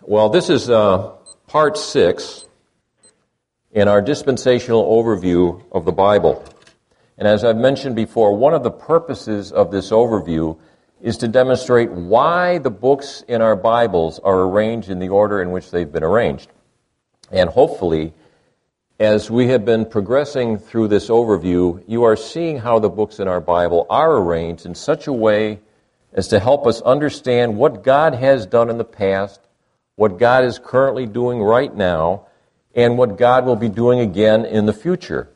Well, this is part 6 in our dispensational overview of the Bible. And as I've mentioned before, one of the purposes of this overview is to demonstrate why the books in our Bibles are arranged in the order in which they've been arranged. And hopefully, as we have been progressing through this overview, you are seeing how the books in our Bible are arranged in such a way as to help us understand what God has done in the past, what God is currently doing right now, and what God will be doing again in the future.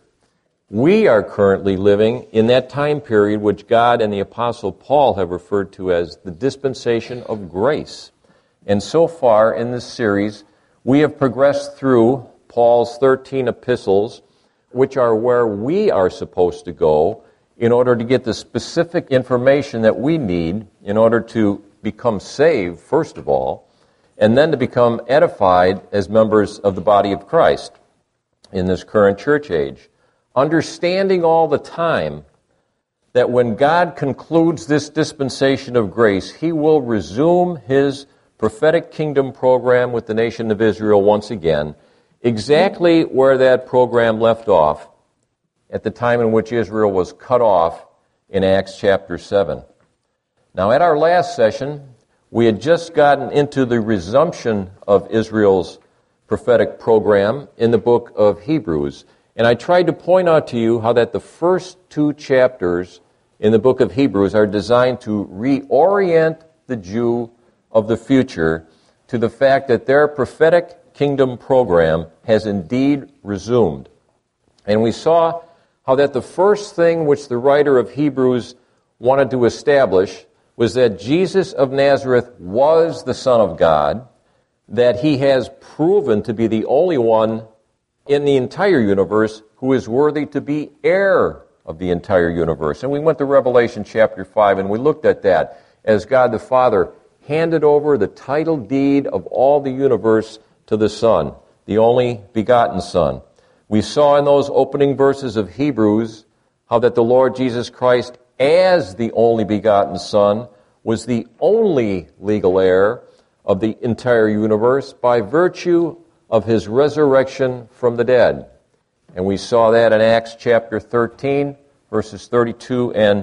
We are currently living in that time period which God and the Apostle Paul have referred to as the dispensation of grace. And so far in this series, we have progressed through Paul's 13 epistles, which are where we are supposed to go in order to get the specific information that we need in order to become saved, first of all, and then to become edified as members of the body of Christ in this current church age. Understanding all the time that when God concludes this dispensation of grace, He will resume His prophetic kingdom program with the nation of Israel once again, exactly where that program left off at the time in which Israel was cut off in Acts chapter 7. Now, at our last session, we had just gotten into the resumption of Israel's prophetic program in the book of Hebrews. And I tried to point out to you how that the first 2 chapters in the book of Hebrews are designed to reorient the Jew of the future to the fact that their prophetic kingdom program has indeed resumed. And we saw how that the first thing which the writer of Hebrews wanted to establish was that Jesus of Nazareth was the Son of God, that He has proven to be the only one in the entire universe who is worthy to be heir of the entire universe. And we went to Revelation chapter 5 and we looked at that as God the Father handed over the title deed of all the universe to the Son, the only begotten Son. We saw in those opening verses of Hebrews how that the Lord Jesus Christ, as the only begotten Son, was the only legal heir of the entire universe by virtue of His resurrection from the dead. And we saw that in Acts chapter 13, verses 32 and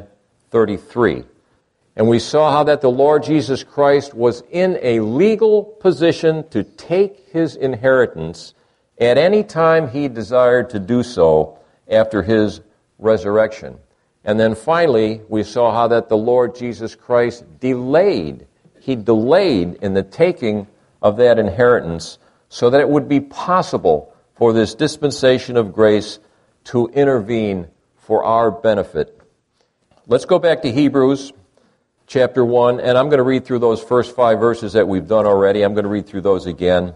33. And we saw how that the Lord Jesus Christ was in a legal position to take His inheritance at any time He desired to do so after His resurrection. And then finally, we saw how that the Lord Jesus Christ delayed. He delayed in the taking of that inheritance so that it would be possible for this dispensation of grace to intervene for our benefit. Let's go back to Hebrews chapter 1, and I'm going to read through those first 5 verses that we've done already. I'm going to read through those again.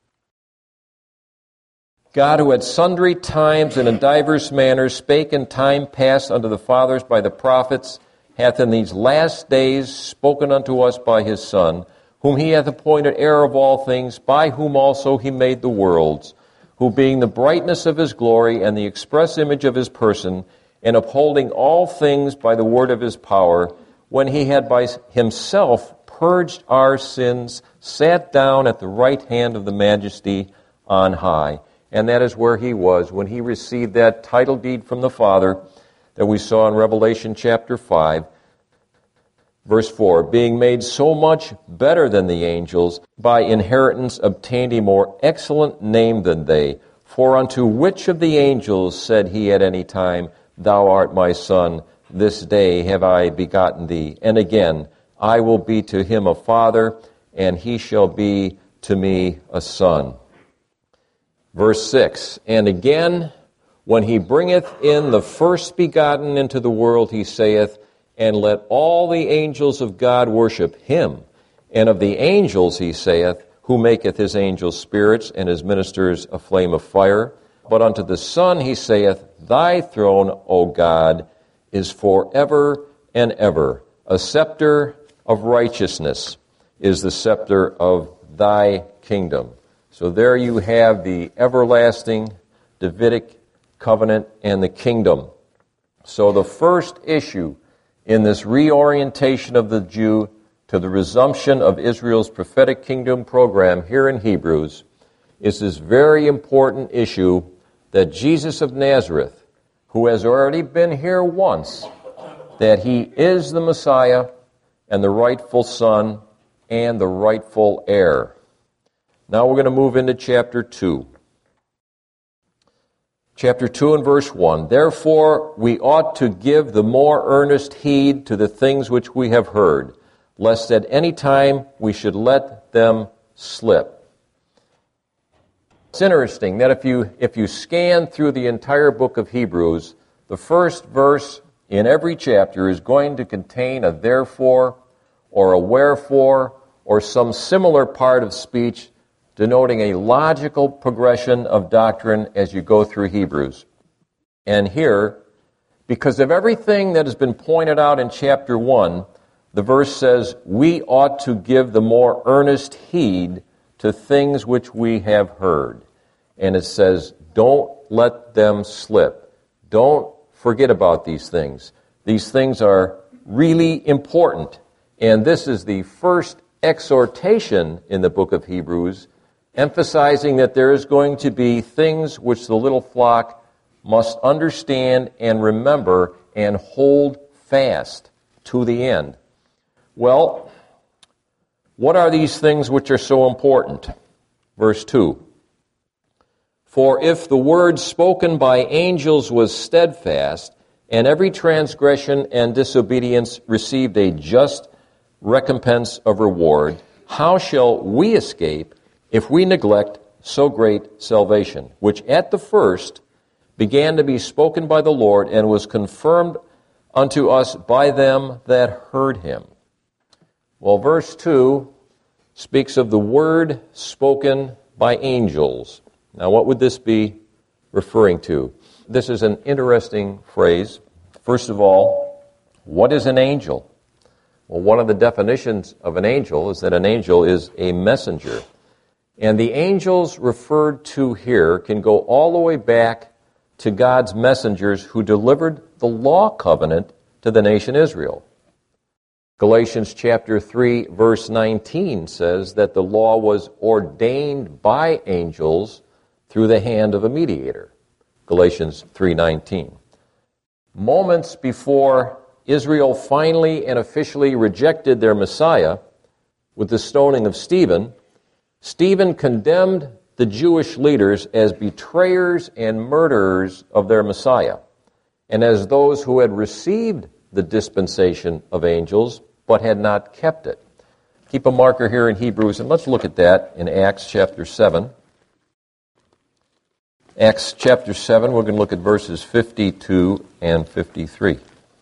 God, who at sundry times and in divers manners spake in time past unto the fathers by the prophets, hath in these last days spoken unto us by His Son, whom He hath appointed heir of all things, by whom also He made the worlds, who being the brightness of His glory and the express image of His person, and upholding all things by the word of His power, when He had by Himself purged our sins, sat down at the right hand of the Majesty on high. And that is where He was when He received that title deed from the Father that we saw in Revelation chapter 5, verse 4, being made so much better than the angels, by inheritance obtained a more excellent name than they. For unto which of the angels said He at any time, Thou art my Son, this day have I begotten thee? And again, I will be to him a father, and he shall be to me a son. Verse 6, and again, when He bringeth in the first begotten into the world, He saith, and let all the angels of God worship Him. And of the angels, He saith, who maketh His angels spirits, and His ministers a flame of fire. But unto the Son He saith, Thy throne, O God, is forever and ever. A scepter of righteousness is the scepter of Thy kingdom. So there you have the everlasting Davidic covenant and the kingdom. So the first issue in this reorientation of the Jew to to the resumption of Israel's prophetic kingdom program here in Hebrews is this very important issue that Jesus of Nazareth, who has already been here once, that he is the Messiah and the rightful Son and the rightful heir. Now we're going to move into chapter 2. Chapter 2 and verse 1. Therefore we ought to give the more earnest heed to the things which we have heard, lest at any time we should let them slip. It's interesting that if you scan through the entire book of Hebrews, the first verse in every chapter is going to contain a therefore or a wherefore or some similar part of speech denoting a logical progression of doctrine as you go through Hebrews. And here, because of everything that has been pointed out in chapter 1, the verse says, we ought to give the more earnest heed to things which we have heard. And it says, don't let them slip. Don't forget about these things. These things are really important. And this is the first exhortation in the book of Hebrews, emphasizing that there is going to be things which the little flock must understand and remember and hold fast to the end. Well, what are these things which are so important? Verse 2. For if the word spoken by angels was steadfast, and every transgression and disobedience received a just recompense of reward, how shall we escape if we neglect so great salvation, which at the first began to be spoken by the Lord and was confirmed unto us by them that heard him? Well, verse 2 speaks of the word spoken by angels. Now, what would this be referring to? This is an interesting phrase. First of all, what is an angel? Well, one of the definitions of an angel is that an angel is a messenger. And the angels referred to here can go all the way back to God's messengers who delivered the law covenant to the nation Israel. Galatians chapter 3, verse 19 says that the law was ordained by angels through the hand of a mediator. Galatians 3:19. Moments before Israel finally and officially rejected their Messiah with the stoning of Stephen, Stephen condemned the Jewish leaders as betrayers and murderers of their Messiah, and as those who had received the dispensation of angels but had not kept it. Keep a marker here in Hebrews, and let's look at that in Acts chapter 7. Acts chapter 7, we're going to look at verses 52 and 53.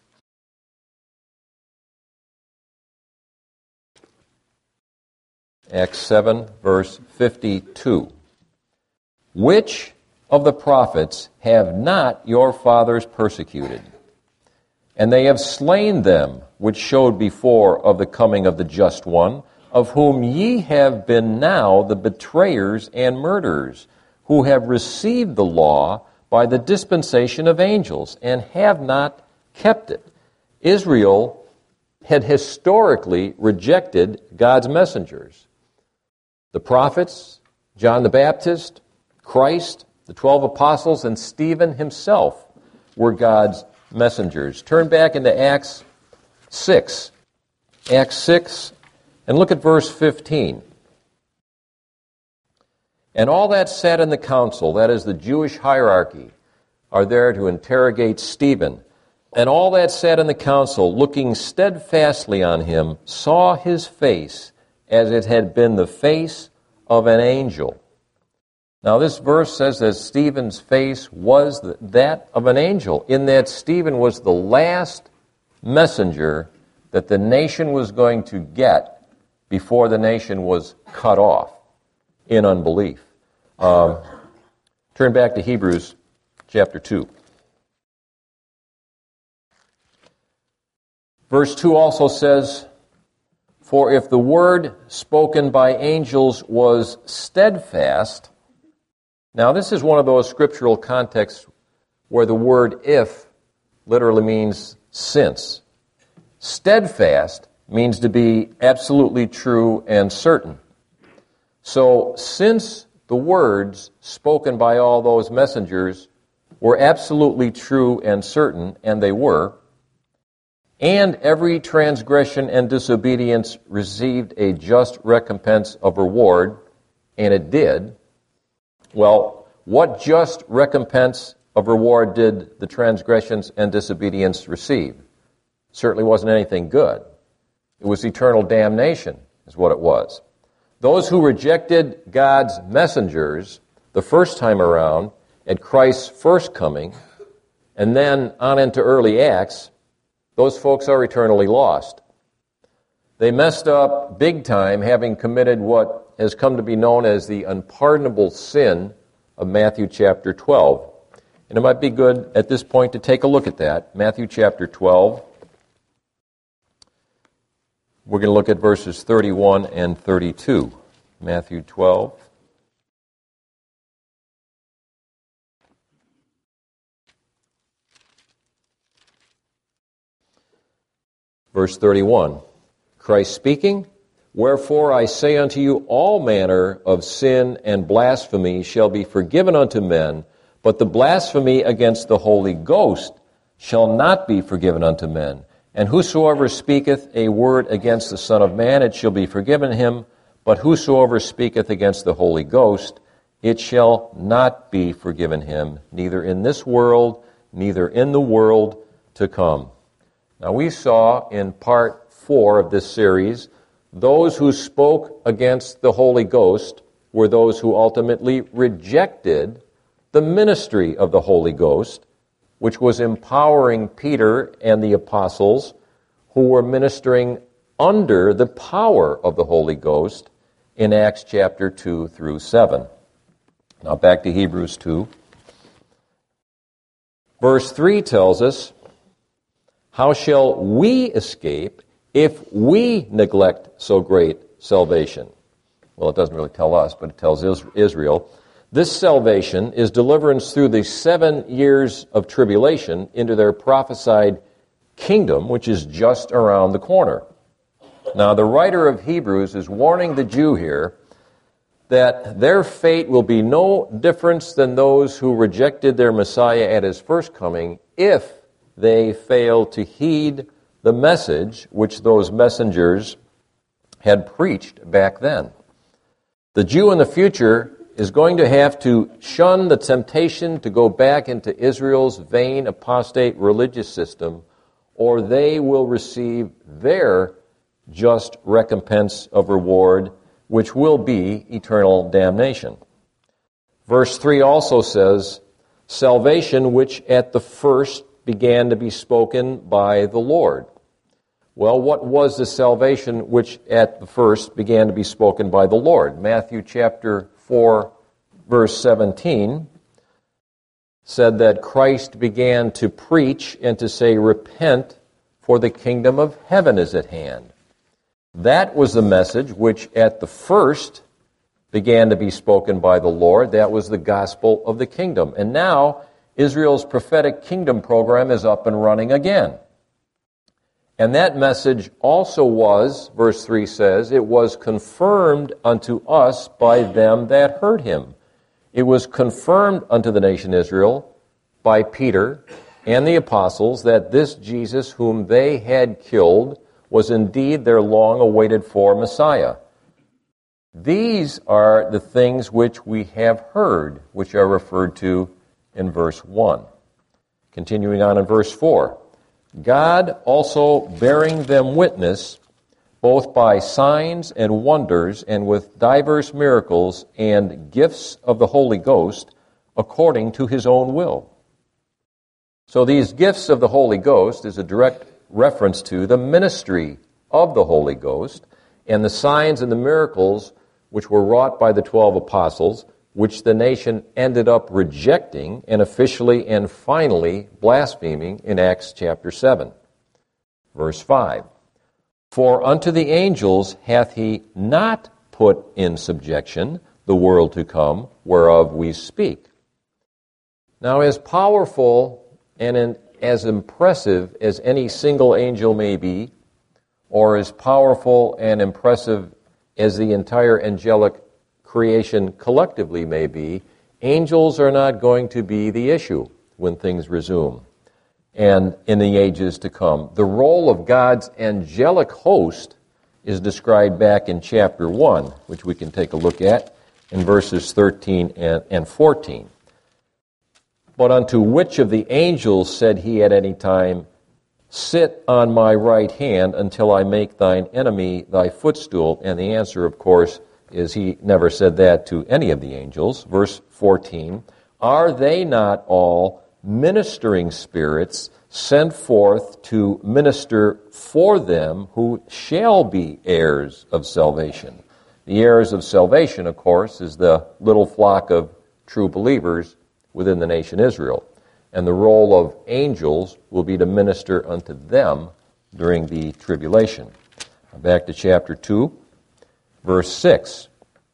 Acts 7, verse 52. Which of the prophets have not your fathers persecuted? And they have slain them which showed before of the coming of the just one, of whom ye have been now the betrayers and murderers, who have received the law by the dispensation of angels, and have not kept it. Israel had historically rejected God's messengers. The prophets, John the Baptist, Christ, the 12 apostles, and Stephen himself were God's messengers. Turn back into Acts 6. Acts 6, and look at verse 15. And all that sat in the council, that is the Jewish hierarchy, are there to interrogate Stephen. And all that sat in the council, looking steadfastly on him, saw his face as it had been the face of an angel. Now this verse says that Stephen's face was that of an angel, in that Stephen was the last messenger that the nation was going to get before the nation was cut off in unbelief. Turn back to Hebrews chapter 2. Verse 2 also says, for if the word spoken by angels was steadfast. Now this is one of those scriptural contexts where the word if literally means since. Steadfast means to be absolutely true and certain. So, since the words spoken by all those messengers were absolutely true and certain, and they were, and every transgression and disobedience received a just recompense of reward, and it did, well, what just recompense of reward did the transgressions and disobedience receive? Certainly wasn't anything good. It was eternal damnation, is what it was. Those who rejected God's messengers the first time around at Christ's first coming, and then on into early Acts, those folks are eternally lost. They messed up big time, having committed what has come to be known as the unpardonable sin of Matthew chapter 12. And it might be good at this point to take a look at that. Matthew chapter 12. We're going to look at verses 31 and 32. Matthew 12. Verse 31. Christ speaking, "Wherefore I say unto you, all manner of sin and blasphemy shall be forgiven unto men, but the blasphemy against the Holy Ghost shall not be forgiven unto men. And whosoever speaketh a word against the Son of Man, it shall be forgiven him, but whosoever speaketh against the Holy Ghost, it shall not be forgiven him, neither in this world, neither in the world to come." Now we saw in part 4 of this series, those who spoke against the Holy Ghost were those who ultimately rejected the ministry of the Holy Ghost, which was empowering Peter and the apostles who were ministering under the power of the Holy Ghost in Acts chapter 2 through 7. Now back to Hebrews 2. Verse 3 tells us, "How shall we escape if we neglect so great salvation?" Well, it doesn't really tell us, but it tells Israel. This salvation is deliverance through the 7 years of tribulation into their prophesied kingdom, which is just around the corner. Now, the writer of Hebrews is warning the Jew here that their fate will be no different than those who rejected their Messiah at his first coming if they fail to heed the message which those messengers had preached back then. The Jew in the future is going to have to shun the temptation to go back into Israel's vain, apostate religious system, or they will receive their just recompense of reward, which will be eternal damnation. Verse 3 also says, "Salvation which at the first began to be spoken by the Lord." Well, what was the salvation which at the first began to be spoken by the Lord? Matthew chapter 4, verse 17 said that Christ began to preach and to say, "Repent, for the kingdom of heaven is at hand." That was the message which at the first began to be spoken by the Lord. That was the gospel of the kingdom. And now Israel's prophetic kingdom program is up and running again. And that message also was, verse 3 says, "It was confirmed unto us by them that heard him." It was confirmed unto the nation Israel by Peter and the apostles that this Jesus whom they had killed was indeed their long-awaited for Messiah. These are the things which we have heard, which are referred to in verse 1. Continuing on in verse 4. "God also bearing them witness, both by signs and wonders, and with divers miracles and gifts of the Holy Ghost, according to his own will." So these gifts of the Holy Ghost is a direct reference to the ministry of the Holy Ghost and the signs and the miracles which were wrought by the 12 apostles, which the nation ended up rejecting and officially and finally blaspheming in Acts chapter 7. Verse 5, "For unto the angels hath he not put in subjection the world to come, whereof we speak." Now, as powerful and as impressive as any single angel may be, or as powerful and impressive as the entire angelic creation collectively may be, angels are not going to be the issue when things resume and in the ages to come. The role of God's angelic host is described back in chapter 1, which we can take a look at in verses 13 and 14. But unto which of the angels said he at any time, sit on my right hand until I make thine enemy thy footstool? And the answer, of course, is he never said that to any of the angels. Verse 14, are they not all ministering spirits sent forth to minister for them who shall be heirs of salvation? The heirs of salvation, of course, is the little flock of true believers within the nation Israel. And the role of angels will be to minister unto them during the tribulation. Back to chapter 2, verse 6.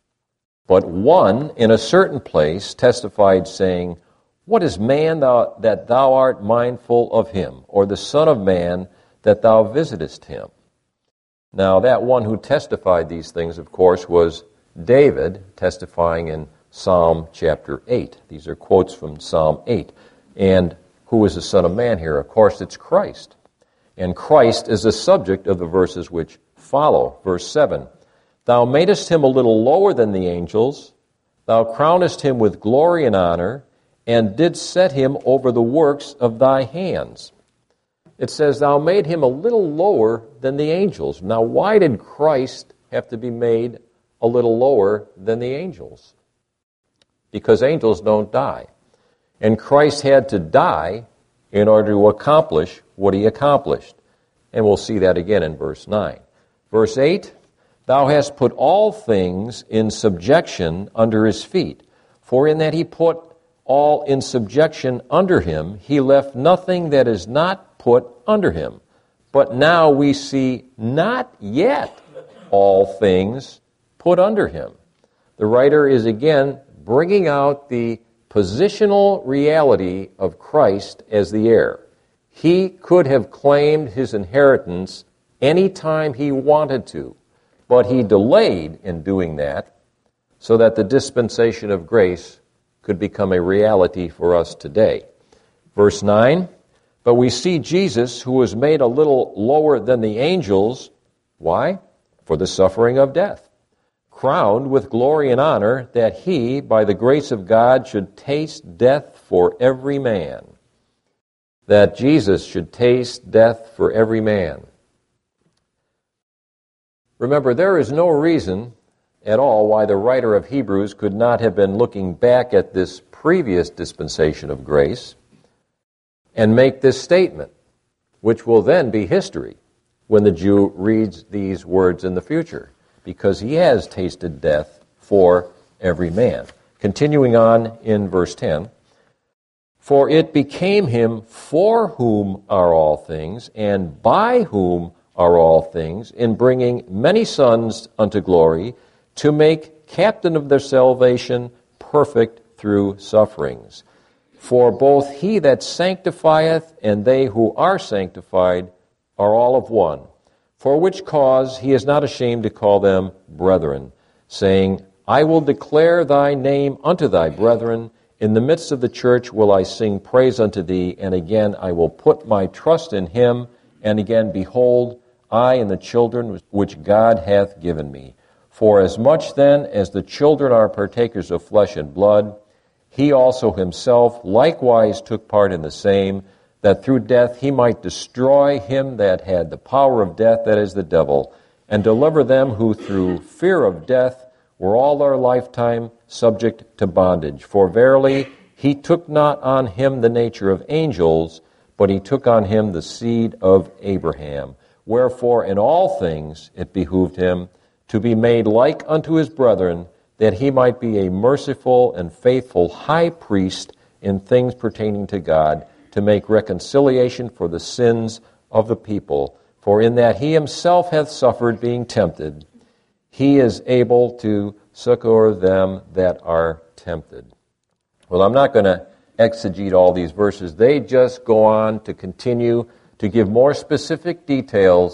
But one in a certain place testified, saying, what is man that thou art mindful of him, or the Son of Man that thou visitest him? Now, that one who testified these things, of course, was David, testifying in Psalm chapter 8. These are quotes from Psalm 8. And who is the Son of Man here? Of course, it's Christ. And Christ is the subject of the verses which follow. Verse 7, thou madest him a little lower than the angels, thou crownest him with glory and honor, and didst set him over the works of thy hands. It says, thou made him a little lower than the angels. Now, why did Christ have to be made a little lower than the angels? Because angels don't die. And Christ had to die in order to accomplish what he accomplished. And we'll see that again in verse 9. Verse 8, thou hast put all things in subjection under his feet. For in that he put all in subjection under him, he left nothing that is not put under him. But now we see not yet all things put under him. The writer is again bringing out the positional reality of Christ as the heir. He could have claimed his inheritance any time he wanted to, but he delayed in doing that so that the dispensation of grace could become a reality for us today. Verse 9, but we see Jesus, who was made a little lower than the angels. Why? For the suffering of death, crowned with glory and honor, that he, by the grace of God, should taste death for every man. That Jesus should taste death for every man. Remember, there is no reason at all why the writer of Hebrews could not have been looking back at this previous dispensation of grace and make this statement, which will then be history when the Jew reads these words in the future, because he has tasted death for every man. Continuing on in verse 10, for it became him for whom are all things, and by whom are all things, in bringing many sons unto glory, to make captain of their salvation perfect through sufferings. For both he that sanctifieth and they who are sanctified are all of one. For which cause he is not ashamed to call them brethren, saying, I will declare thy name unto thy brethren. In the midst of the church will I sing praise unto thee. And again I will put my trust in him. And again, behold, I and the children which God hath given me. For as much then as the children are partakers of flesh and blood, he also himself likewise took part in the same, that through death he might destroy him that had the power of death, that is the devil, and deliver them who through fear of death were all their lifetime subject to bondage. For verily he took not on him the nature of angels, but he took on him the seed of Abraham. Wherefore in all things it behooved him to be made like unto his brethren, that he might be a merciful and faithful high priest in things pertaining to God, to make reconciliation for the sins of the people. For in that he himself hath suffered being tempted, he is able to succor them that are tempted. Well, I'm not going to exegete all these verses. They just go on to continue to give more specific details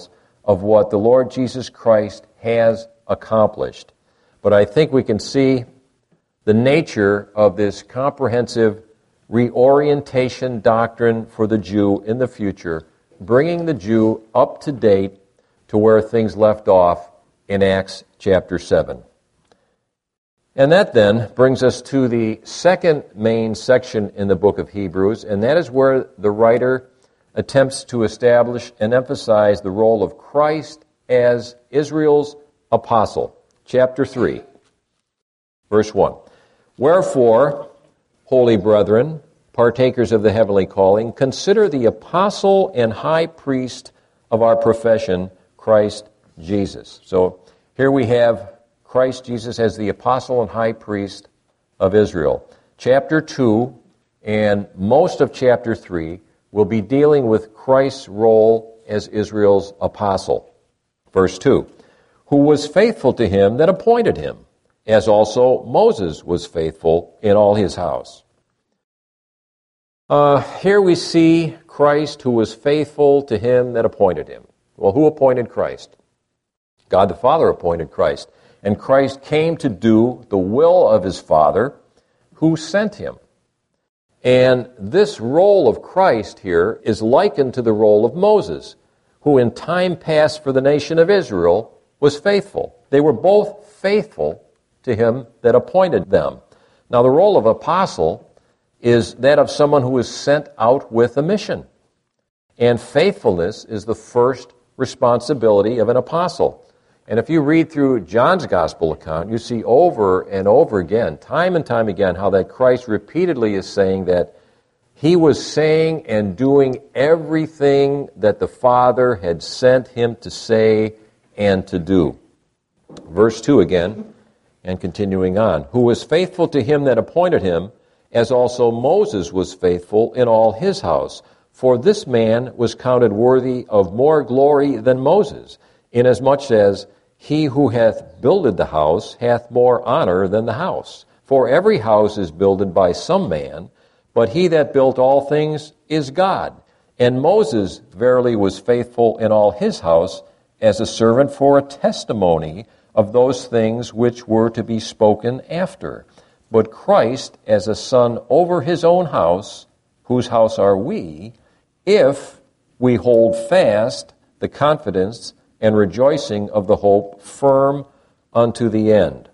of what the Lord Jesus Christ has accomplished. But I think we can see the nature of this comprehensive reorientation doctrine for the Jew in the future, bringing the Jew up to date to where things left off in Acts chapter 7. And that then brings us to the second main section in the book of Hebrews, and that is where the writer attempts to establish and emphasize the role of Christ as Israel's apostle. Chapter 3, verse 1. Wherefore, holy brethren, partakers of the heavenly calling, consider the apostle and high priest of our profession, Christ Jesus. So here we have Christ Jesus as the apostle and high priest of Israel. Chapter 2 and most of chapter 3 will be dealing with Christ's role as Israel's apostle. Verse 2, who was faithful to him that appointed him, as also Moses was faithful in all his house. Here we see Christ who was faithful to him that appointed him. Well, who appointed Christ? God the Father appointed Christ. And Christ came to do the will of his Father who sent him. And this role of Christ here is likened to the role of Moses, who in time past for the nation of Israel was faithful. They were both faithful to him that appointed them. Now, the role of apostle is that of someone who is sent out with a mission. And faithfulness is the first responsibility of an apostle. And if you read through John's gospel account, you see over and over again, time and time again, how that Christ repeatedly is saying that he was saying and doing everything that the Father had sent him to say and to do. Verse 2 again, and continuing on. Who was faithful to him that appointed him, as also Moses was faithful in all his house. For this man was counted worthy of more glory than Moses, inasmuch as he who hath builded the house hath more honor than the house. For every house is builded by some man, but he that built all things is God. And Moses verily was faithful in all his house as a servant for a testimony of those things which were to be spoken after. But Christ as a son over his own house, whose house are we, if we hold fast the confidence and rejoicing of the hope firm unto the end.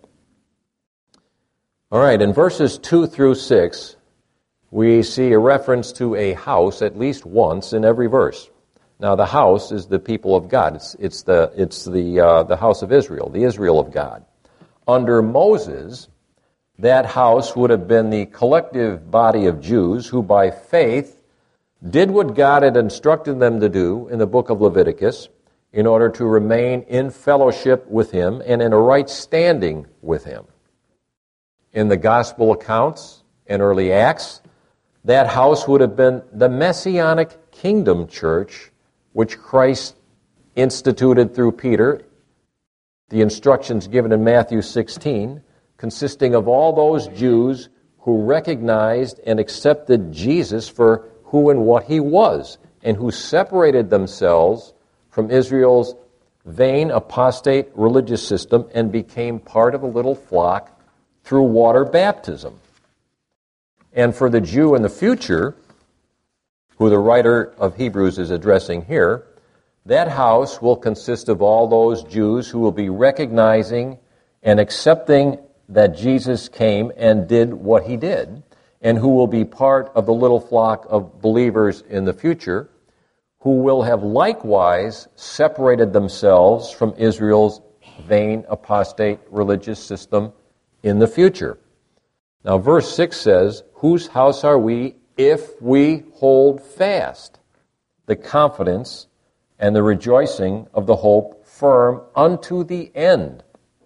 All right, in verses 2 through 6, we see a reference to a house at least once in every verse. Now, the house is the people of God. It's the house of Israel, the Israel of God. Under Moses, that house would have been the collective body of Jews who by faith did what God had instructed them to do in the book of Leviticus in order to remain in fellowship with him and in a right standing with him. In the gospel accounts and early Acts, that house would have been the Messianic Kingdom Church, which Christ instituted through Peter, the instructions given in Matthew 16, consisting of all those Jews who recognized and accepted Jesus for who and what he was, and who separated themselves from Israel's vain apostate religious system and became part of a little flock through water baptism. And for the Jew in the future, who the writer of Hebrews is addressing here, that house will consist of all those Jews who will be recognizing and accepting that Jesus came and did what he did, and who will be part of the little flock of believers in the future, who will have likewise separated themselves from Israel's vain apostate religious system in the future. Now, verse 6 says, whose house are we if we hold fast the confidence and the rejoicing of the hope firm unto the end?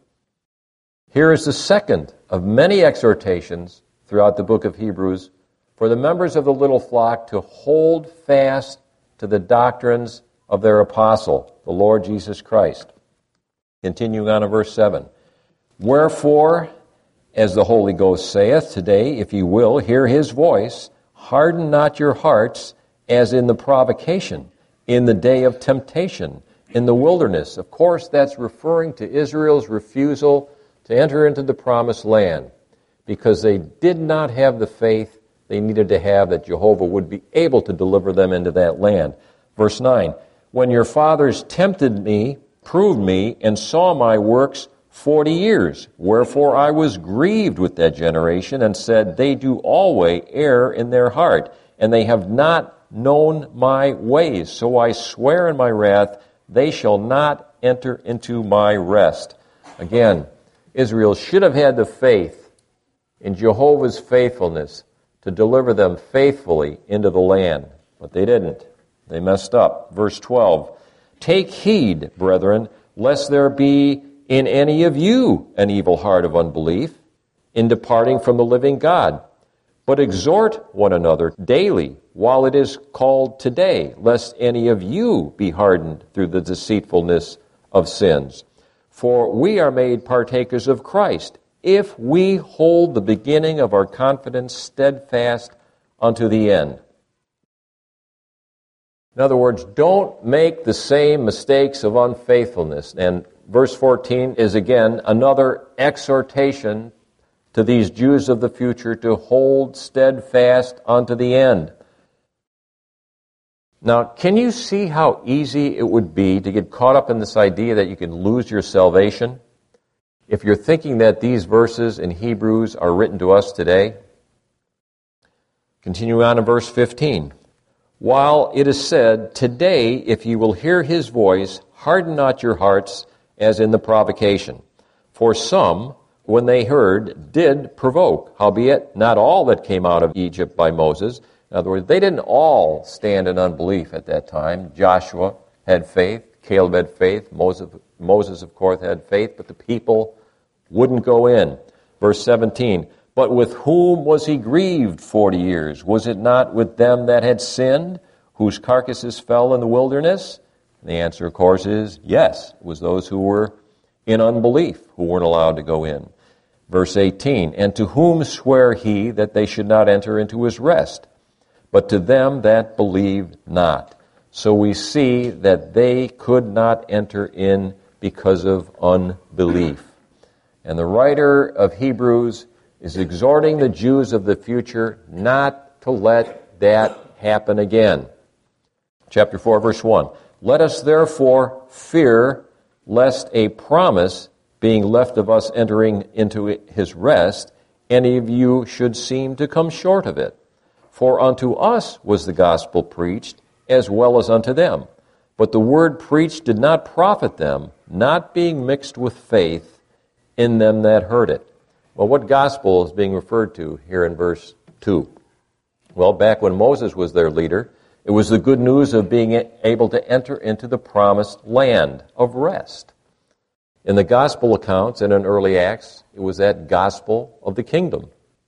Here is the second of many exhortations throughout the book of Hebrews for the members of the little flock to hold fast to the doctrines of their apostle, the Lord Jesus Christ. Continuing on in verse 7. Wherefore, as the Holy Ghost saith, today, if ye will, hear his voice, harden not your hearts as in the provocation, in the day of temptation, in the wilderness. Of course, that's referring to Israel's refusal to enter into the promised land because they did not have the faith they needed to have that Jehovah would be able to deliver them into that land. Verse 9, when your fathers tempted me, proved me, and saw my works 40 years, wherefore I was grieved with that generation and said, they do always err in their heart, and they have not known my ways. So I swear in my wrath, they shall not enter into my rest. Again, Israel should have had the faith in Jehovah's faithfulness to deliver them faithfully into the land, but they didn't. They messed up. Verse 12, take heed, brethren, lest there be in any of you an evil heart of unbelief in departing from the living God. But exhort one another daily while it is called today, lest any of you be hardened through the deceitfulness of sins. For we are made partakers of Christ, if we hold the beginning of our confidence steadfast unto the end. In other words, don't make the same mistakes of unfaithfulness. And verse 14 is again another exhortation to these Jews of the future to hold steadfast unto the end. Now, can you see how easy it would be to get caught up in this idea that you can lose your salvation if you're thinking that these verses in Hebrews are written to us today? Continuing on in verse 15. While it is said, today, if you will hear his voice, harden not your hearts as in the provocation. For some, when they heard, did provoke, howbeit not all that came out of Egypt by Moses. In other words, they didn't all stand in unbelief at that time. Joshua had faith, Caleb had faith, Moses of course had faith, but the people wouldn't go in. Verse 17, but with whom was he grieved 40 years? Was it not with them that had sinned, whose carcasses fell in the wilderness? And the answer, of course, is yes. It was those who were in unbelief who weren't allowed to go in. Verse 18, and to whom sware he that they should not enter into his rest? But to them that believed not. So we see that they could not enter in because of unbelief. And the writer of Hebrews is exhorting the Jews of the future not to let that happen again. Chapter 4, verse 1. Let us therefore fear lest a promise being left of us entering into his rest, any of you should seem to come short of it. For unto us was the gospel preached, as well as unto them. But the word preached did not profit them, not being mixed with faith in them that heard it. Well, what gospel is being referred to here in verse 2? Well, back when Moses was their leader, it was the good news of being able to enter into the promised land of rest. In the gospel accounts and in early Acts, it was that gospel of the kingdom.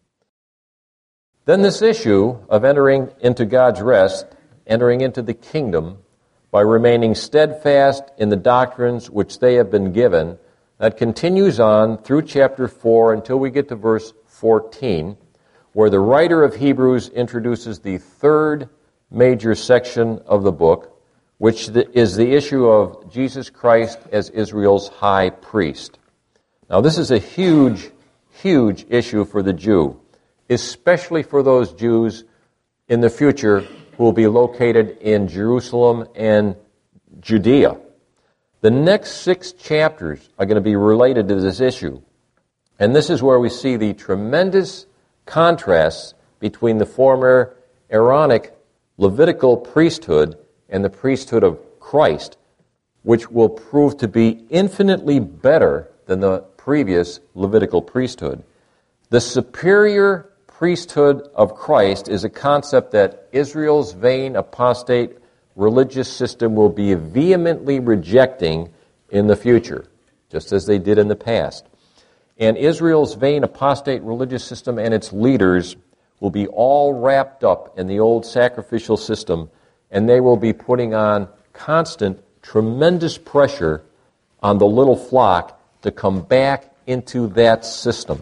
Then this issue of entering into God's rest, entering into the kingdom, by remaining steadfast in the doctrines which they have been given, that continues on through chapter 4 until we get to verse 14, where the writer of Hebrews introduces the third major section of the book, which is the issue of Jesus Christ as Israel's high priest. Now, this is a huge, huge issue for the Jew, especially for those Jews in the future who will be located in Jerusalem and Judea. The next 6 chapters are going to be related to this issue. And this is where we see the tremendous contrasts between the former Aaronic Levitical priesthood and the priesthood of Christ, which will prove to be infinitely better than the previous Levitical priesthood. The superior priesthood of Christ is a concept that Israel's vain apostate religious system will be vehemently rejecting in the future, just as they did in the past. And Israel's vain apostate religious system and its leaders will be all wrapped up in the old sacrificial system, and they will be putting on constant, tremendous pressure on the little flock to come back into that system.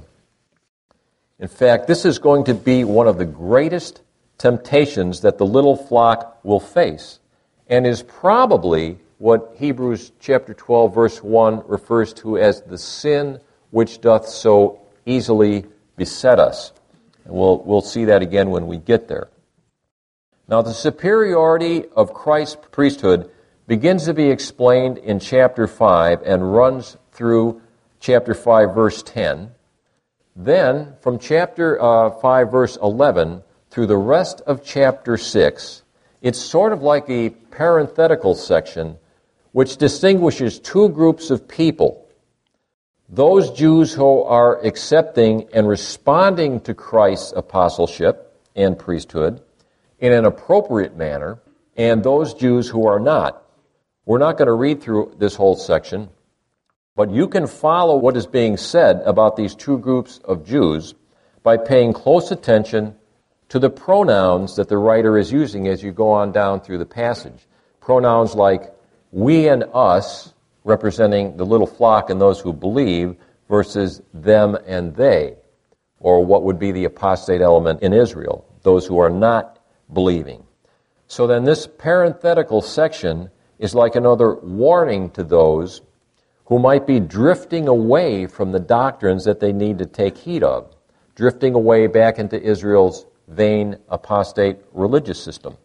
In fact, this is going to be one of the greatest temptations that the little flock will face, and is probably what Hebrews chapter 12, verse 1 refers to as the sin which doth so easily beset us. And we'll see that again when we get there. Now, the superiority of Christ's priesthood begins to be explained in chapter 5 and runs through chapter 5, verse 10. Then, from chapter 5, verse 11, through the rest of chapter 6, it's sort of like a parenthetical section which distinguishes two groups of people. Those Jews who are accepting and responding to Christ's apostleship and priesthood in an appropriate manner, and those Jews who are not. We're not going to read through this whole section, but you can follow what is being said about these two groups of Jews by paying close attention to the pronouns that the writer is using as you go on down through the passage. Pronouns like we and us, representing the little flock and those who believe, versus them and they, or what would be the apostate element in Israel, those who are not believing. So then this parenthetical section is like another warning to those who might be drifting away from the doctrines that they need to take heed of, drifting away back into Israel's vain apostate religious system.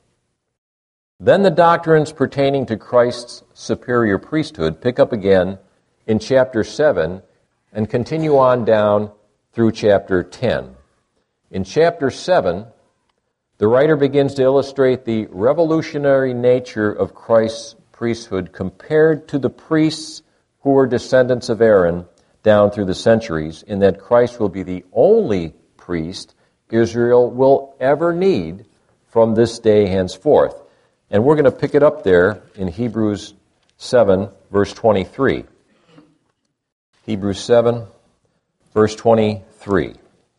Then the doctrines pertaining to Christ's superior priesthood pick up again in chapter 7 and continue on down through chapter 10. In chapter 7, the writer begins to illustrate the revolutionary nature of Christ's priesthood compared to the priests who were descendants of Aaron down through the centuries, in that Christ will be the only priest Israel will ever need from this day henceforth. And we're going to pick it up there in Hebrews 7, verse 23. Hebrews 7, verse 23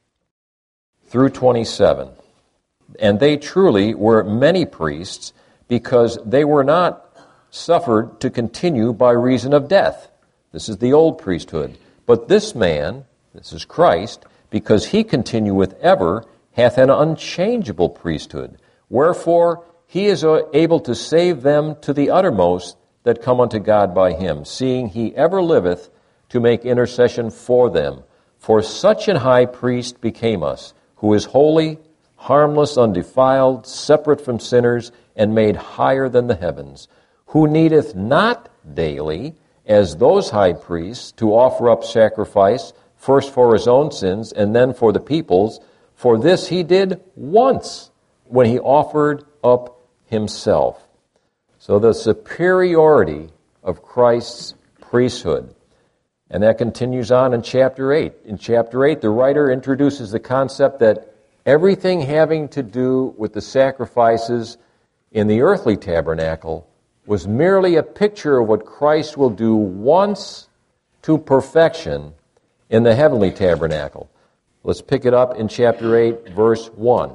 through 27. And they truly were many priests, because they were not suffered to continue by reason of death. This is the old priesthood. But this man, this is Christ, because he continueth ever, hath an unchangeable priesthood. Wherefore he is able to save them to the uttermost that come unto God by him, seeing he ever liveth to make intercession for them. For such an high priest became us, who is holy, harmless, undefiled, separate from sinners, and made higher than the heavens, who needeth not daily, as those high priests, to offer up sacrifice, first for his own sins, and then for the people's. For this he did once, when he offered up himself. So the superiority of Christ's priesthood. And that continues on in chapter 8. In chapter 8, the writer introduces the concept that everything having to do with the sacrifices in the earthly tabernacle was merely a picture of what Christ will do once to perfection in the heavenly tabernacle. Let's pick it up in chapter 8, verse 1.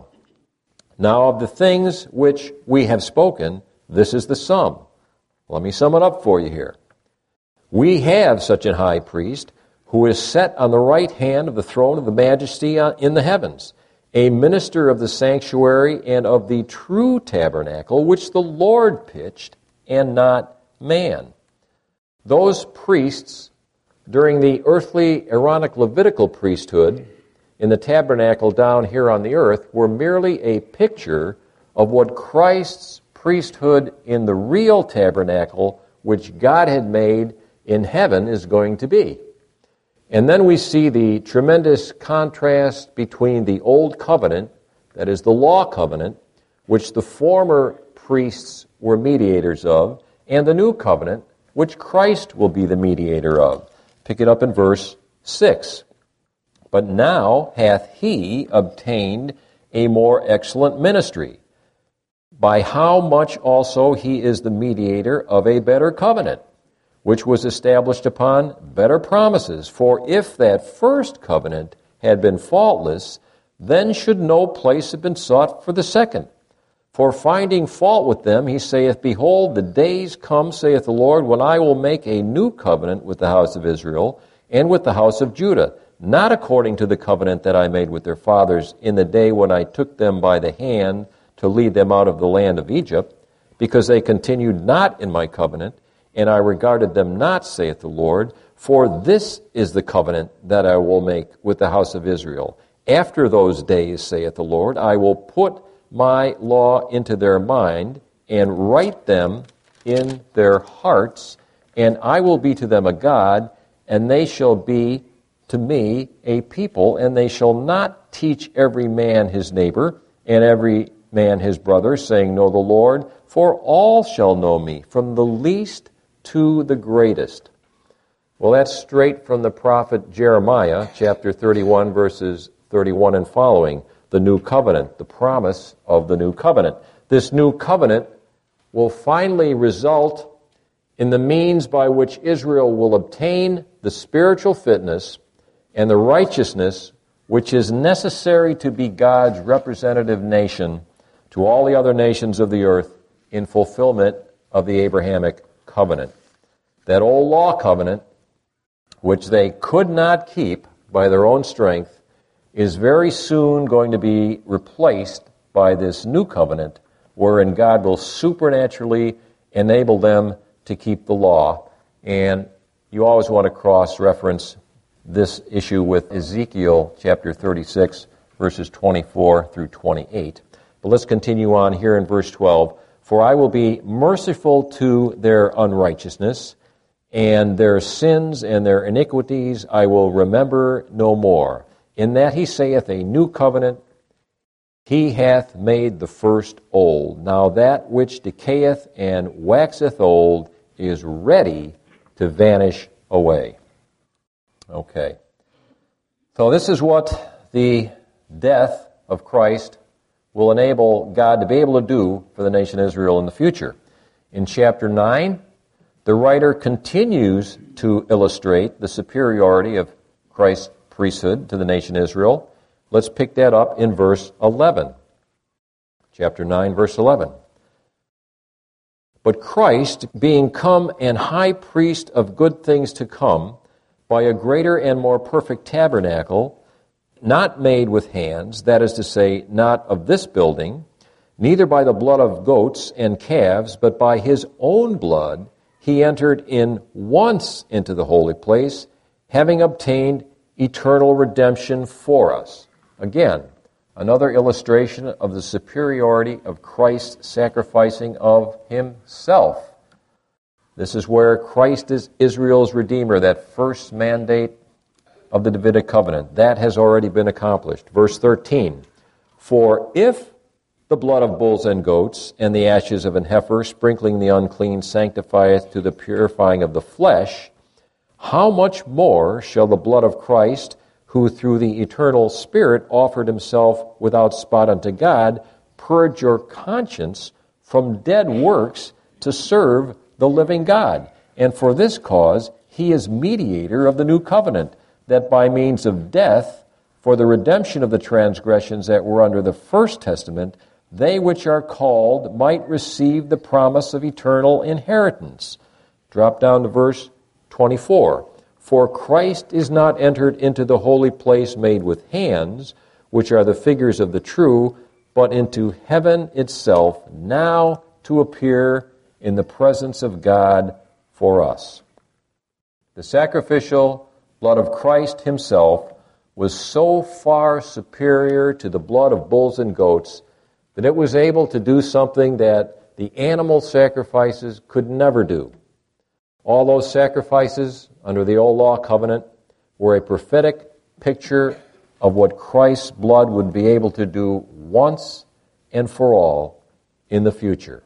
Now of the things which we have spoken, this is the sum. Let me sum it up for you here. We have such an high priest who is set on the right hand of the throne of the majesty in the heavens, a minister of the sanctuary and of the true tabernacle, which the Lord pitched, and not man. Those priests during the earthly Aaronic Levitical priesthood in the tabernacle down here on the earth were merely a picture of what Christ's priesthood in the real tabernacle, which God had made in heaven, is going to be. And then we see the tremendous contrast between the old covenant, that is the law covenant, which the former priests were mediators of, and the new covenant, which Christ will be the mediator of. Pick it up in verse 6. But now hath he obtained a more excellent ministry, by how much also he is the mediator of a better covenant, which was established upon better promises. For if that first covenant had been faultless, then should no place have been sought for the second. For finding fault with them, he saith, Behold, the days come, saith the Lord, when I will make a new covenant with the house of Israel and with the house of Judah, not according to the covenant that I made with their fathers in the day when I took them by the hand to lead them out of the land of Egypt, because they continued not in my covenant, and I regarded them not, saith the Lord. For this is the covenant that I will make with the house of Israel. After those days, saith the Lord, I will put my law into their mind, and write them in their hearts, and I will be to them a God, and they shall be to me a people, and they shall not teach every man his neighbor, and every man his brother, saying, Know the Lord, for all shall know me, from the least to the greatest. Well, that's straight from the prophet Jeremiah, chapter 31, verses 31 and following, the new covenant, the promise of the new covenant. This new covenant will finally result in the means by which Israel will obtain the spiritual fitness and the righteousness which is necessary to be God's representative nation to all the other nations of the earth in fulfillment of the Abrahamic covenant. That old law covenant, which they could not keep by their own strength, is very soon going to be replaced by this new covenant, wherein God will supernaturally enable them to keep the law. And you always want to cross-reference this issue with Ezekiel chapter 36, verses 24 through 28. But let's continue on here in verse 12. For I will be merciful to their unrighteousness, and their sins and their iniquities I will remember no more. In that he saith, a new covenant, he hath made the first old. Now that which decayeth and waxeth old is ready to vanish away. Okay. So this is what the death of Christ will enable God to be able to do for the nation of Israel in the future. In chapter 9, the writer continues to illustrate the superiority of Christ's priesthood to the nation of Israel. Let's pick that up in verse 11. Chapter 9, verse 11. But Christ, being come an high priest of good things to come, by a greater and more perfect tabernacle, not made with hands, that is to say, not of this building, neither by the blood of goats and calves, but by his own blood, he entered in once into the holy place, having obtained eternal redemption for us. Again, another illustration of the superiority of Christ sacrificing of himself. This is where Christ is Israel's Redeemer, that first mandate of the Davidic covenant. That has already been accomplished. Verse 13, for if the blood of bulls and goats and the ashes of an heifer, sprinkling the unclean, sanctifieth to the purifying of the flesh, how much more shall the blood of Christ, who through the eternal Spirit offered himself without spot unto God, purge your conscience from dead works to serve the living God. And for this cause he is mediator of the new covenant, that by means of death, for the redemption of the transgressions that were under the first testament, they which are called might receive the promise of eternal inheritance. Drop down to verse 24. For Christ is not entered into the holy place made with hands, which are the figures of the true, but into heaven itself, now to appear in the presence of God for us. The sacrificial blood of Christ himself was so far superior to the blood of bulls and goats that it was able to do something that the animal sacrifices could never do. All those sacrifices under the old law covenant were a prophetic picture of what Christ's blood would be able to do once and for all in the future.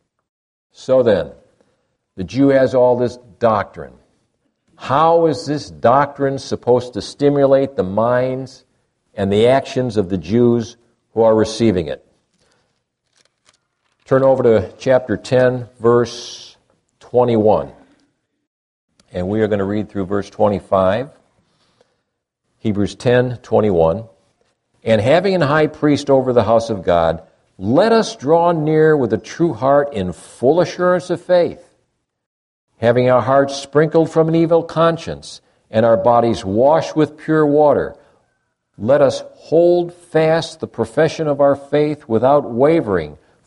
So then, the Jew has all this doctrine. How is this doctrine supposed to stimulate the minds and the actions of the Jews who are receiving it? Turn over to chapter 10, verse 21. And we are going to read through verse 25. Hebrews 10:21. And having an high priest over the house of God, let us draw near with a true heart in full assurance of faith, having our hearts sprinkled from an evil conscience and our bodies washed with pure water. Let us hold fast the profession of our faith without wavering,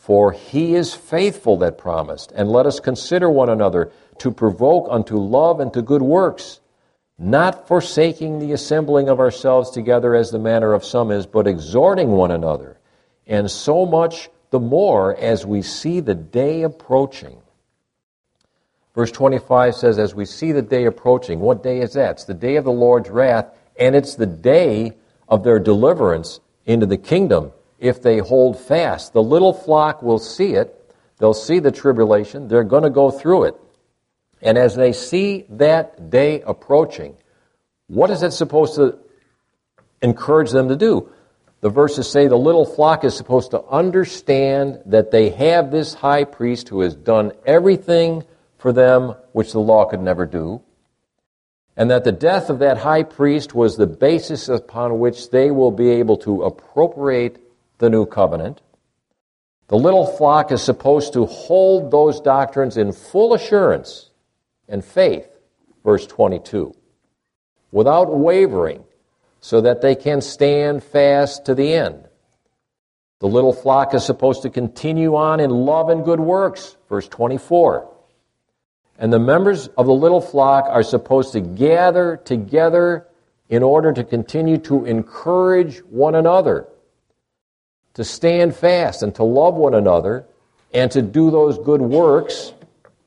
For he is faithful that promised. And let us consider one another to provoke unto love and to good works, not forsaking the assembling of ourselves together as the manner of some is, but exhorting one another, and so much the more as we see the day approaching. Verse 25 says, as we see the day approaching, what day is that? It's the day of the Lord's wrath, and it's the day of their deliverance into the kingdom if they hold fast. The little flock will see it. They'll see the tribulation. They're going to go through it. And as they see that day approaching, what is it supposed to encourage them to do? The verses say the little flock is supposed to understand that they have this high priest who has done everything for them which the law could never do, and that the death of that high priest was the basis upon which they will be able to appropriate the new covenant. The little flock is supposed to hold those doctrines in full assurance and faith, verse 22, without wavering, so that they can stand fast to the end. The little flock is supposed to continue on in love and good works, verse 24. And the members of the little flock are supposed to gather together in order to continue to encourage one another, to stand fast and to love one another, and to do those good works,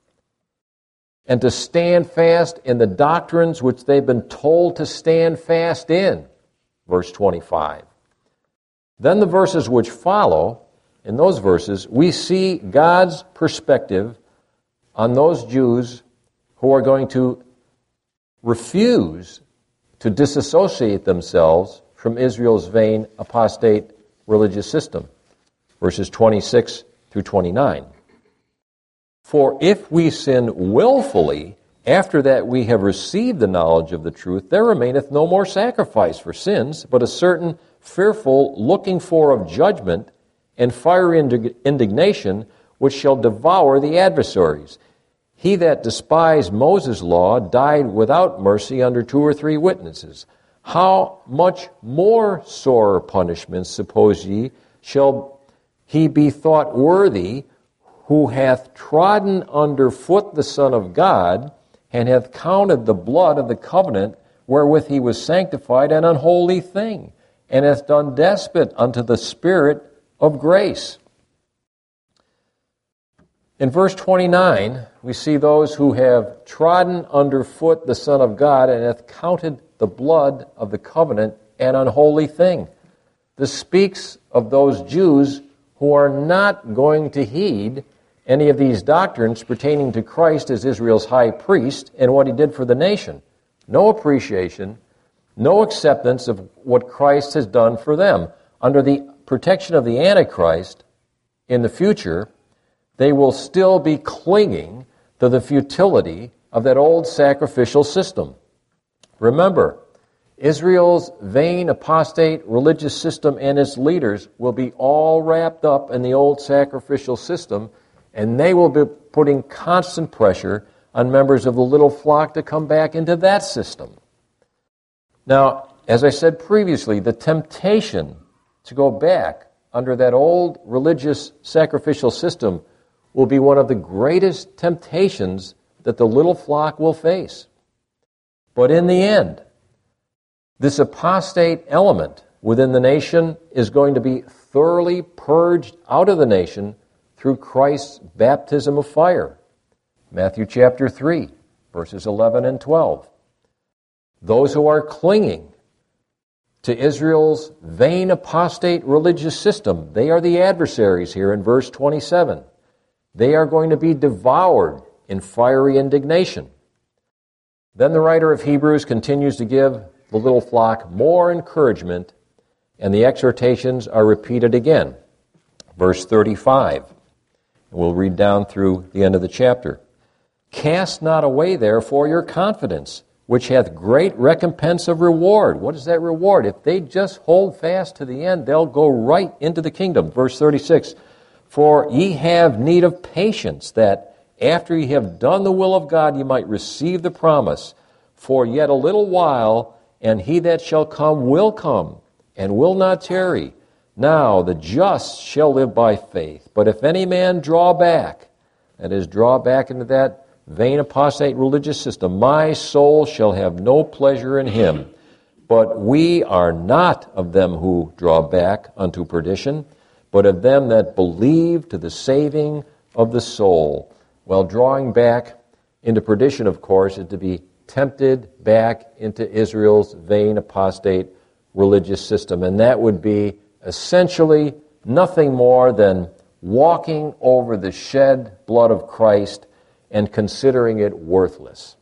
and to stand fast in the doctrines which they've been told to stand fast in, verse 25. Then the verses which follow, in those verses, we see God's perspective on those Jews who are going to refuse to disassociate themselves from Israel's vain apostate religious system, verses 26 through 29. For if we sin willfully, after that we have received the knowledge of the truth, there remaineth no more sacrifice for sins, but a certain fearful looking for of judgment and fiery indignation, which shall devour the adversaries. He that despised Moses' law died without mercy under 2 or 3 witnesses. How much more sorer punishment, suppose ye, shall he be thought worthy, who hath trodden under foot the Son of God, and hath counted the blood of the covenant wherewith he was sanctified an unholy thing, and hath done despite unto the Spirit of grace. In verse 29, we see those who have trodden under foot the Son of God, and hath counted the blood of the covenant an unholy thing. This speaks of those Jews who are not going to heed any of these doctrines pertaining to Christ as Israel's high priest and what he did for the nation. No appreciation, no acceptance of what Christ has done for them. Under the protection of the Antichrist in the future, they will still be clinging to the futility of that old sacrificial system. Remember, Israel's vain apostate religious system and its leaders will be all wrapped up in the old sacrificial system, and they will be putting constant pressure on members of the little flock to come back into that system. Now, as I said previously, the temptation to go back under that old religious sacrificial system will be one of the greatest temptations that the little flock will face. But in the end, this apostate element within the nation is going to be thoroughly purged out of the nation through Christ's baptism of fire. Matthew chapter 3, verses 11 and 12. Those who are clinging to Israel's vain apostate religious system, they are the adversaries here in verse 27. They are going to be devoured in fiery indignation. Then the writer of Hebrews continues to give the little flock more encouragement, and the exhortations are repeated again. Verse 35. We'll read down through the end of the chapter. Cast not away, therefore, your confidence, which hath great recompense of reward. What is that reward? If they just hold fast to the end, they'll go right into the kingdom. Verse 36. For ye have need of patience, that after ye have done the will of God, ye might receive the promise. For yet a little while, and he that shall come, and will not tarry. Now the just shall live by faith. But if any man draw back, that is, draw back into that vain apostate religious system, my soul shall have no pleasure in him. But we are not of them who draw back unto perdition, but of them that believe to the saving of the soul. Well, drawing back into perdition, of course, is to be tempted back into Israel's vain apostate religious system. And that would be essentially nothing more than walking over the shed blood of Christ and considering it worthless.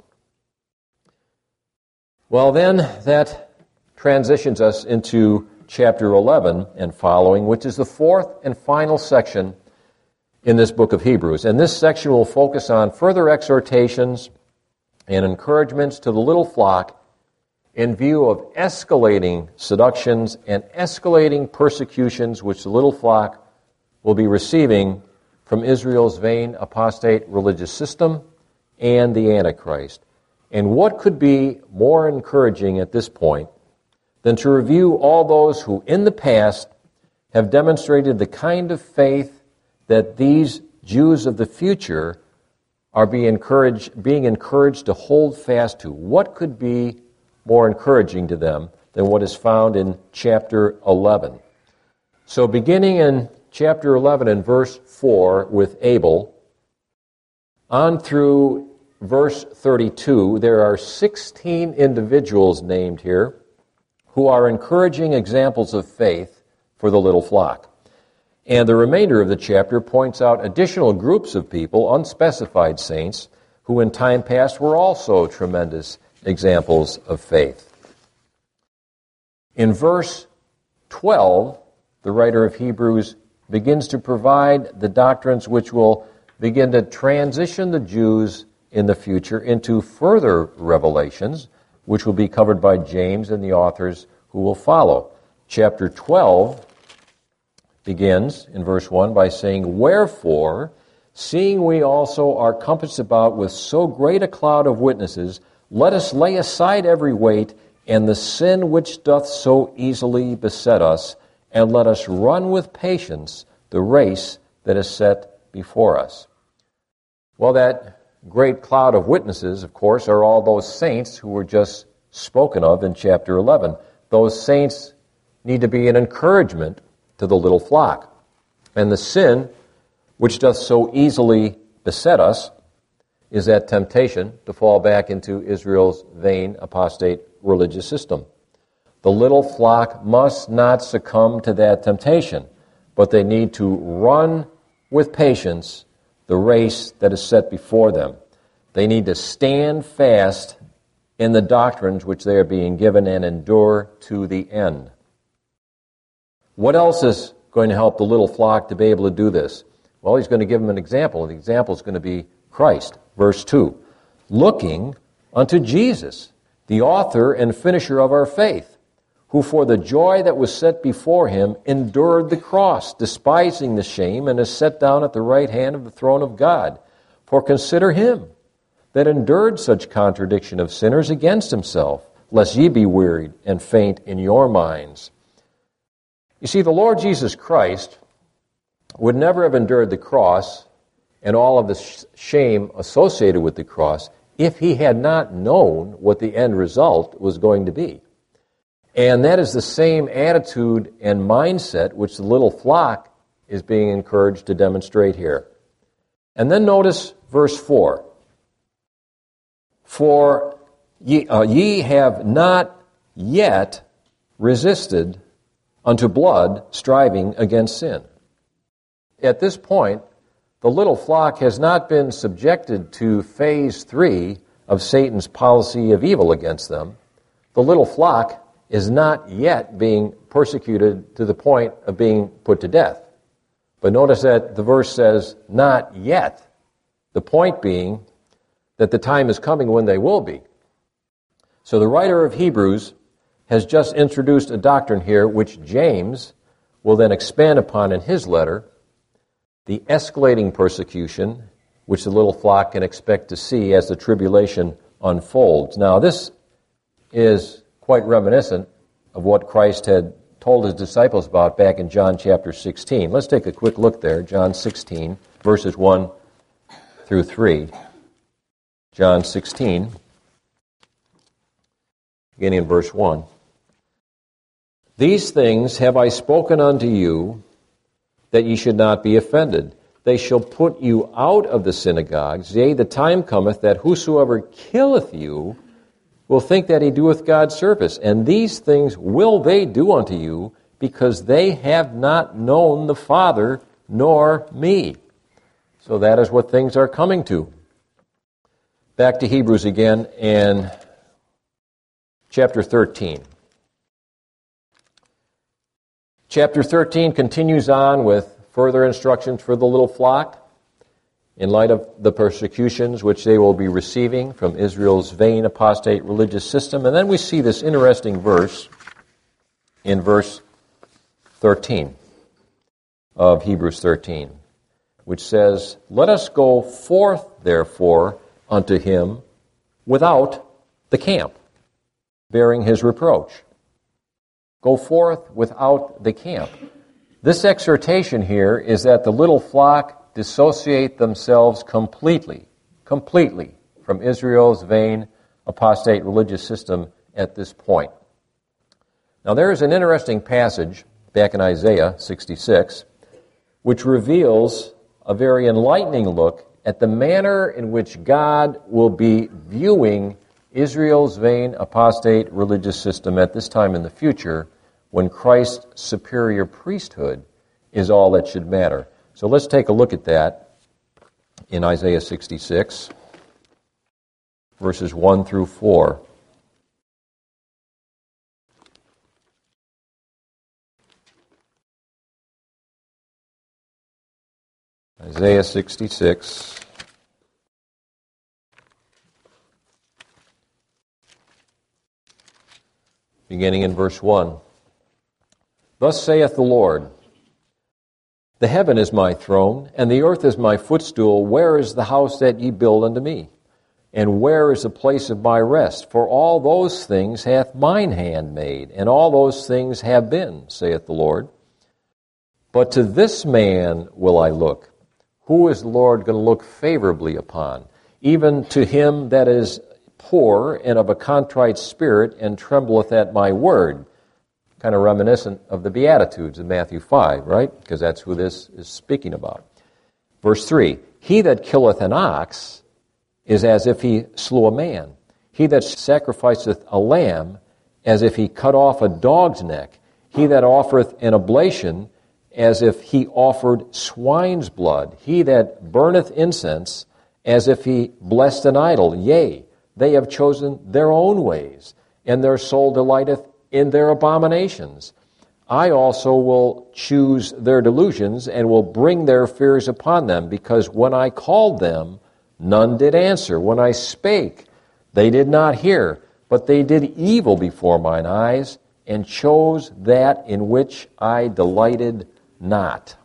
Well, then that transitions us into chapter 11 and following, which is the fourth and final section in this book of Hebrews. And this section will focus on further exhortations and encouragements to the little flock in view of escalating seductions and escalating persecutions which the little flock will be receiving from Israel's vain apostate religious system and the Antichrist. And what could be more encouraging at this point than to review all those who in the past have demonstrated the kind of faith that these Jews of the future are being encouraged to hold fast to? What could be more encouraging to them than what is found in chapter 11? So beginning in chapter 11 and verse 4 with Abel, on through verse 32, there are 16 individuals named here who are encouraging examples of faith for the little flock. And the remainder of the chapter points out additional groups of people, unspecified saints, who in time past were also tremendous examples of faith. In verse 12, the writer of Hebrews begins to provide the doctrines which will begin to transition the Jews in the future into further revelations, which will be covered by James and the authors who will follow. Chapter 12 begins in verse 1 by saying, Wherefore, seeing we also are compassed about with so great a cloud of witnesses, let us lay aside every weight and the sin which doth so easily beset us, and let us run with patience the race that is set before us. Well, that great cloud of witnesses, of course, are all those saints who were just spoken of in chapter 11. Those saints need to be an encouragement to the little flock. And the sin which doth so easily beset us is that temptation to fall back into Israel's vain apostate religious system. The little flock must not succumb to that temptation, but they need to run with patience the race that is set before them. They need to stand fast in the doctrines which they are being given and endure to the end. What else is going to help the little flock to be able to do this? Well, he's going to give them an example. The example is going to be Christ. Verse 2, looking unto Jesus, the author and finisher of our faith, who for the joy that was set before him endured the cross, despising the shame, and is set down at the right hand of the throne of God. For consider him that endured such contradiction of sinners against himself, lest ye be wearied and faint in your minds. You see, the Lord Jesus Christ would never have endured the cross and all of the shame associated with the cross if he had not known what the end result was going to be. And that is the same attitude and mindset which the little flock is being encouraged to demonstrate here. And then notice verse 4. For ye have not yet resisted unto blood, striving against sin. At this point, the little flock has not been subjected to phase 3 of Satan's policy of evil against them. The little flock is not yet being persecuted to the point of being put to death. But notice that the verse says, not yet. The point being that the time is coming when they will be. So the writer of Hebrews has just introduced a doctrine here which James will then expand upon in his letter, the escalating persecution which the little flock can expect to see as the tribulation unfolds. Now, this is quite reminiscent of what Christ had told his disciples about back in John chapter 16. Let's take a quick look there, John 16, verses 1 through 3. John 16, beginning in verse 1. These things have I spoken unto you, that ye should not be offended. They shall put you out of the synagogues. Yea, the time cometh that whosoever killeth you will think that he doeth God service. And these things will they do unto you, because they have not known the Father nor me. So that is what things are coming to. Back to Hebrews again, and chapter 13. Chapter 13 continues on with further instructions for the little flock in light of the persecutions which they will be receiving from Israel's vain apostate religious system. And then we see this interesting verse in verse 13 of Hebrews 13, which says, Let us go forth, therefore, unto him without the camp, bearing his reproach. Go forth without the camp. This exhortation here is that the little flock dissociate themselves completely from Israel's vain apostate religious system at this point. Now there is an interesting passage back in Isaiah 66 which reveals a very enlightening look at the manner in which God will be viewing Israel's vain apostate religious system at this time in the future, when Christ's superior priesthood is all that should matter. So let's take a look at that in Isaiah 66, verses 1 through 4. Isaiah 66, beginning in verse 1. Thus saith the Lord, The heaven is my throne, and the earth is my footstool. Where is the house that ye build unto me? And where is the place of my rest? For all those things hath mine hand made, and all those things have been, saith the Lord. But to this man will I look. Who is the Lord going to look favorably upon? Even to him that is poor and of a contrite spirit, and trembleth at my word. Kind of reminiscent of the Beatitudes in Matthew 5, right? Because that's who this is speaking about. Verse 3, He that killeth an ox is as if he slew a man. He that sacrificeth a lamb, as if he cut off a dog's neck. He that offereth an oblation, as if he offered swine's blood. He that burneth incense, as if he blessed an idol. Yea, they have chosen their own ways, and their soul delighteth in their abominations. I also will choose their delusions, and will bring their fears upon them, because when I called them, none did answer. When I spake, they did not hear, but they did evil before mine eyes, and chose that in which I delighted not.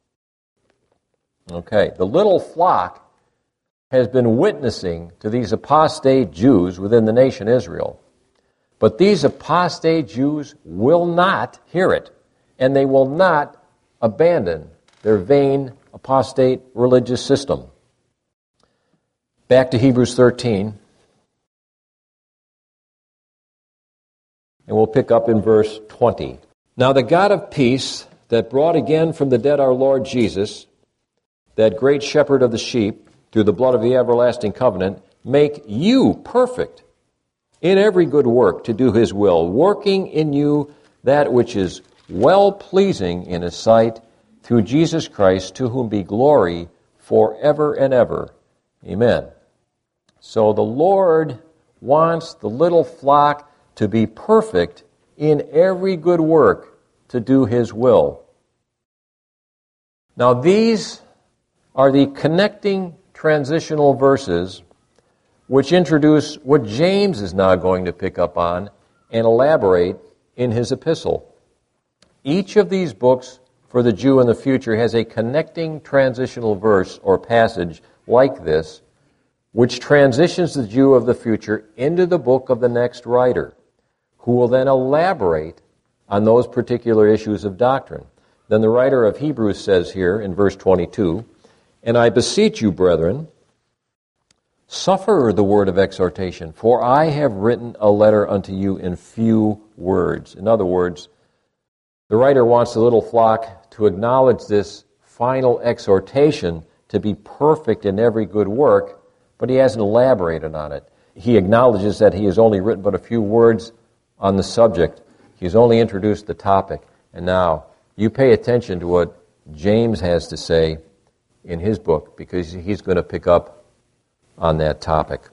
Okay, the little flock has been witnessing to these apostate Jews within the nation Israel. But these apostate Jews will not hear it, and they will not abandon their vain apostate religious system. Back to Hebrews 13, and we'll pick up in verse 20. Now the God of peace, that brought again from the dead our Lord Jesus, that great shepherd of the sheep, through the blood of the everlasting covenant, make you perfect in every good work to do his will, working in you that which is well-pleasing in his sight, through Jesus Christ, to whom be glory forever and ever. Amen. So the Lord wants the little flock to be perfect in every good work to do his will. Now these are the connecting transitional verses which introduce what James is now going to pick up on and elaborate in his epistle. Each of these books for the Jew in the future has a connecting transitional verse or passage like this, which transitions the Jew of the future into the book of the next writer, who will then elaborate on those particular issues of doctrine. Then the writer of Hebrews says here in verse 22, "And I beseech you, brethren, suffer the word of exhortation, for I have written a letter unto you in few words." In other words, the writer wants the little flock to acknowledge this final exhortation to be perfect in every good work, but he hasn't elaborated on it. He acknowledges that he has only written but a few words on the subject. He's only introduced the topic. And now, you pay attention to what James has to say in his book, because he's going to pick up on that topic.